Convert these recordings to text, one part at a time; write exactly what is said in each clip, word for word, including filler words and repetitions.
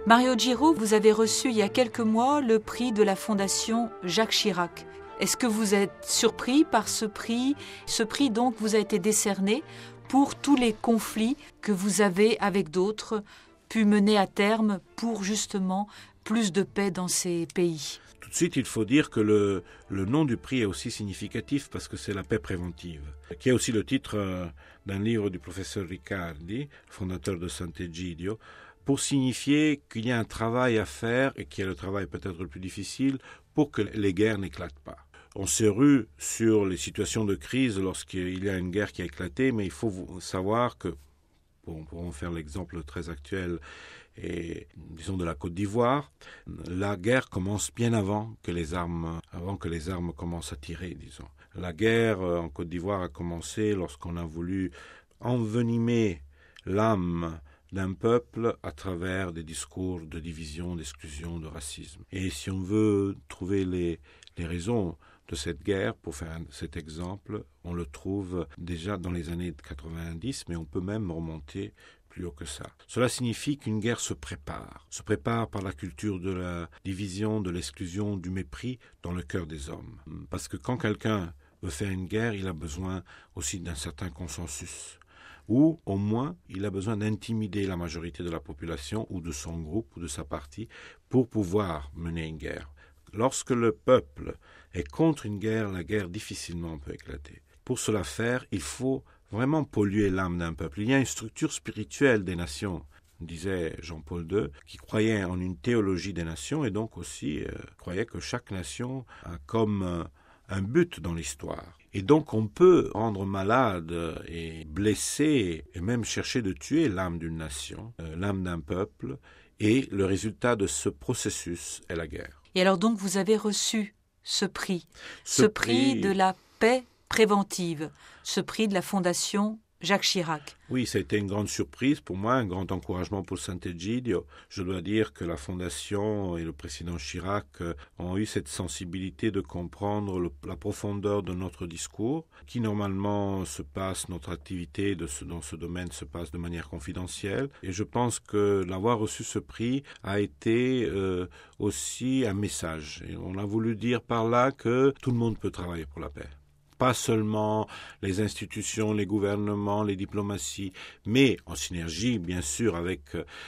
Mario Giraud, vous avez reçu il y a quelques mois le prix de la Fondation Jacques Chirac. Est-ce que vous êtes surpris par ce prix ? Ce prix donc vous a été décerné pour tous les conflits que vous avez avec d'autres pu mener à terme pour justement plus de paix dans ces pays. Tout de suite, il faut dire que le, le nom du prix est aussi significatif parce que c'est la paix préventive, qui est aussi le titre euh, d'un livre du professeur Riccardi, fondateur de Sant'Egidio, pour signifier qu'il y a un travail à faire et qui est le travail peut-être le plus difficile pour que les guerres n'éclatent pas. On se rue sur les situations de crise lorsqu'il y a une guerre qui a éclaté, mais il faut savoir que, on pourra en faire l'exemple très actuel, et disons de la Côte d'Ivoire, la guerre commence bien avant que les armes, avant que les armes commencent à tirer, disons. La guerre en Côte d'Ivoire a commencé lorsqu'on a voulu envenimer l'âme d'un peuple à travers des discours de division, d'exclusion, de racisme. Et si on veut trouver les, les raisons de cette guerre, pour faire un, cet exemple, on le trouve déjà dans les années quatre-vingt-dix, mais on peut même remonter plus haut que ça. Cela signifie qu'une guerre se prépare, se prépare par la culture de la division, de l'exclusion, du mépris dans le cœur des hommes. Parce que quand quelqu'un veut faire une guerre, il a besoin aussi d'un certain consensus. Ou au moins, il a besoin d'intimider la majorité de la population ou de son groupe ou de sa partie pour pouvoir mener une guerre. Lorsque le peuple est contre une guerre, la guerre difficilement peut éclater. Pour cela faire, il faut vraiment polluer l'âme d'un peuple. Il y a une structure spirituelle des nations, disait Jean-Paul deux, qui croyait en une théologie des nations et donc aussi euh, croyait que chaque nation a comme euh, un but dans l'histoire. Et donc on peut rendre malade et blesser et même chercher de tuer l'âme d'une nation, euh, l'âme d'un peuple, et le résultat de ce processus est la guerre. Et alors donc vous avez reçu ce prix, ce, ce prix, prix de la paix préventive, ce prix de la Fondation Jacques Chirac. Oui, ça a été une grande surprise pour moi, un grand encouragement pour Sant'Egidio. Je dois dire que la Fondation et le président Chirac ont eu cette sensibilité de comprendre le, la profondeur de notre discours, qui normalement se passe, notre activité de ce, dans ce domaine se passe de manière confidentielle. Et je pense que l'avoir reçu ce prix a été euh, aussi un message. Et on a voulu dire par là que tout le monde peut travailler pour la paix. Pas seulement les institutions, les gouvernements, les diplomaties, mais en synergie, bien sûr, avec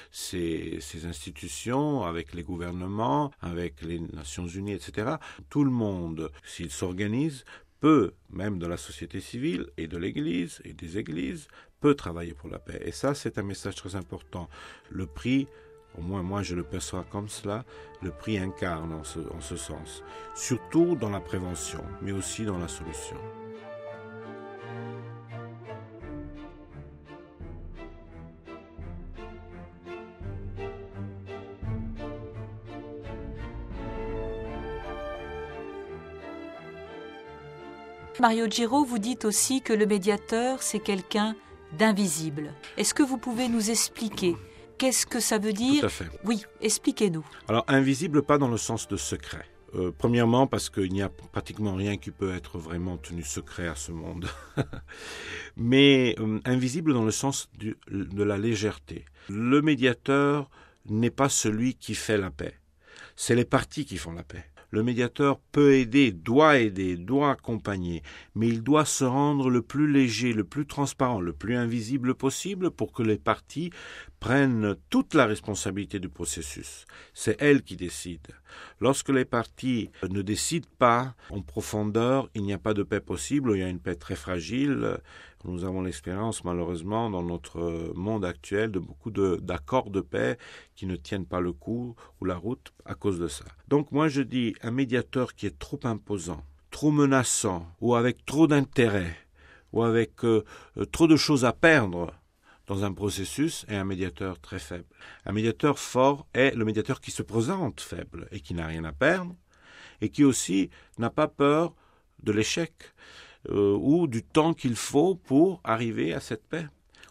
ces, ces institutions, avec les gouvernements, avec les Nations Unies, et cetera. Tout le monde, s'il s'organise, peut, même de la société civile et de l'Église et des églises, peut travailler pour la paix. Et ça, c'est un message très important. Le prix, au moins moi je le perçois comme cela, le prix incarne en ce, en ce sens, surtout dans la prévention, mais aussi dans la solution. Mario Giraud, vous dites aussi que le médiateur, c'est quelqu'un d'invisible. Est-ce que vous pouvez nous expliquer ? Qu'est-ce que ça veut dire ? Tout à fait. Oui, expliquez-nous. Alors, invisible, pas dans le sens de secret. Euh, premièrement, parce qu'il n'y a pratiquement rien qui peut être vraiment tenu secret à ce monde. Mais euh, invisible dans le sens du, de la légèreté. Le médiateur n'est pas celui qui fait la paix. C'est les parties qui font la paix. Le médiateur peut aider, doit aider, doit accompagner, mais il doit se rendre le plus léger, le plus transparent, le plus invisible possible pour que les parties prennent toute la responsabilité du processus. C'est elles qui décident. Lorsque les parties ne décident pas en profondeur, il n'y a pas de paix possible, il y a une paix très fragile. Nous avons l'expérience, malheureusement, dans notre monde actuel, de beaucoup de, d'accords de paix qui ne tiennent pas le coup ou la route à cause de ça. Donc moi je dis, un médiateur qui est trop imposant, trop menaçant, ou avec trop d'intérêt, ou avec euh, trop de choses à perdre dans un processus, est un médiateur très faible. Un médiateur fort est le médiateur qui se présente faible et qui n'a rien à perdre, et qui aussi n'a pas peur de l'échec. Euh, ou du temps qu'il faut pour arriver à cette paix.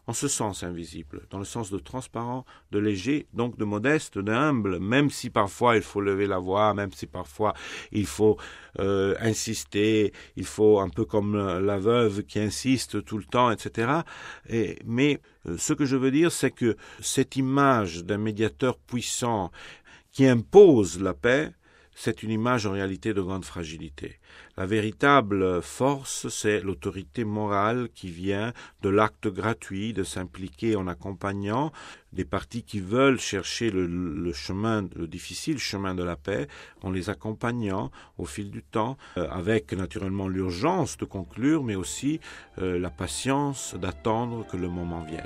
en ce sens invisible, dans le sens de transparent, de léger, donc de modeste, de humble, même si parfois il faut lever la voix, même si parfois il faut euh, insister, il faut un peu comme la veuve qui insiste tout le temps, et cetera. Et, mais euh, ce que je veux dire, c'est que cette image d'un médiateur puissant qui impose la paix, c'est une image en réalité de grande fragilité. La véritable force, c'est l'autorité morale qui vient de l'acte gratuit de s'impliquer en accompagnant des partis qui veulent chercher le, le chemin, le difficile chemin de la paix, en les accompagnant au fil du temps, euh, avec naturellement l'urgence de conclure, mais aussi euh, la patience d'attendre que le moment vienne.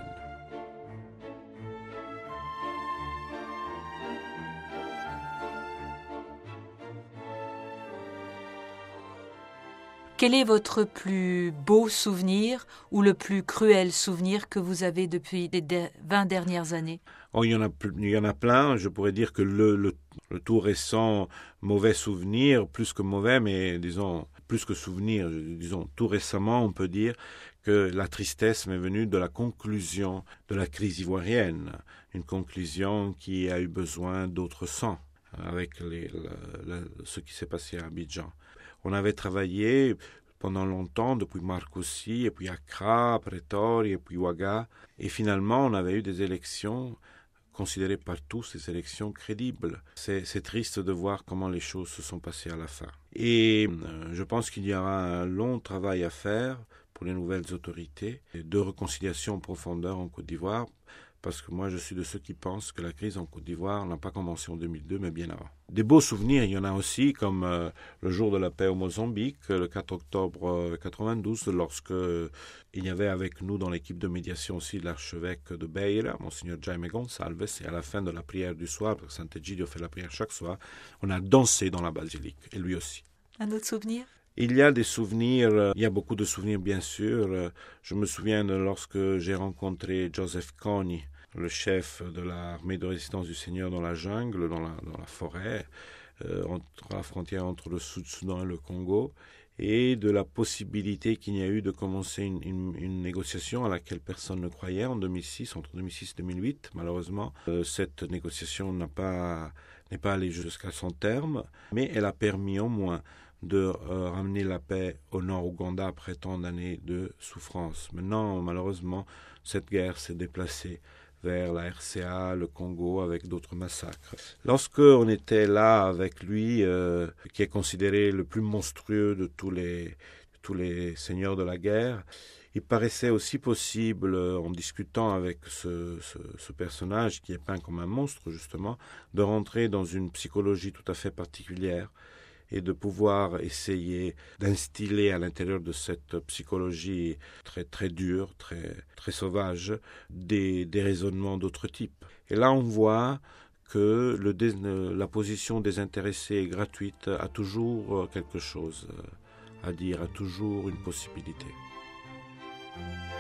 Quel est votre plus beau souvenir ou le plus cruel souvenir que vous avez depuis les vingt dernières années? Oh, il y en a, il y en a plein. Je pourrais dire que le, le, le tout récent mauvais souvenir, plus que mauvais, mais disons plus que souvenir, disons tout récemment, on peut dire que la tristesse m'est venue de la conclusion de la crise ivoirienne, une conclusion qui a eu besoin d'autre sang avec les, la, la, ce qui s'est passé à Abidjan. On avait travaillé pendant longtemps, depuis Marcoussis, et puis Accra, Pretoria, et puis Ouaga. Et finalement, on avait eu des élections considérées par tous des élections crédibles. C'est, c'est triste de voir comment les choses se sont passées à la fin. Et euh, je pense qu'il y aura un long travail à faire pour les nouvelles autorités de réconciliation en profondeur en Côte d'Ivoire, parce que moi je suis de ceux qui pensent que la crise en Côte d'Ivoire n'a pas commencé en deux mille deux, mais bien avant. Des beaux souvenirs, il y en a aussi, comme euh, le jour de la paix au Mozambique, le quatre octobre quatre-vingt-douze, lorsque euh, il y avait avec nous dans l'équipe de médiation aussi l'archevêque de Beira, Monseigneur Jaime Gonçalves, et à la fin de la prière du soir, parce que Sant'Egidio fait la prière chaque soir, on a dansé dans la basilique, et lui aussi. Un autre souvenir? Il y a des souvenirs, il y a beaucoup de souvenirs bien sûr. Je me souviens de lorsque j'ai rencontré Joseph Kony, le chef de l'armée de résistance du Seigneur dans la jungle, dans la, dans la forêt, euh, entre la frontière entre le Sud-Soudan et le Congo, et de la possibilité qu'il y a eu de commencer une, une, une négociation à laquelle personne ne croyait en deux mille six, entre deux mille six et deux mille huit. Malheureusement, euh, cette négociation n'a pas, n'est pas allée jusqu'à son terme, mais elle a permis au moins de euh, ramener la paix au Nord-Ouganda après tant d'années de souffrance. Maintenant, malheureusement, cette guerre s'est déplacée vers la R C A, le Congo, avec d'autres massacres. Lorsque on était là avec lui, euh, qui est considéré le plus monstrueux de tous les, de tous les seigneurs de la guerre, il paraissait aussi possible, en discutant avec ce, ce, ce personnage qui est peint comme un monstre, justement, de rentrer dans une psychologie tout à fait particulière, et de pouvoir essayer d'instiller à l'intérieur de cette psychologie très très dure, très très sauvage, des, des raisonnements d'autre type. Et là, on voit que le, la position désintéressée et gratuite a toujours quelque chose à dire, a toujours une possibilité.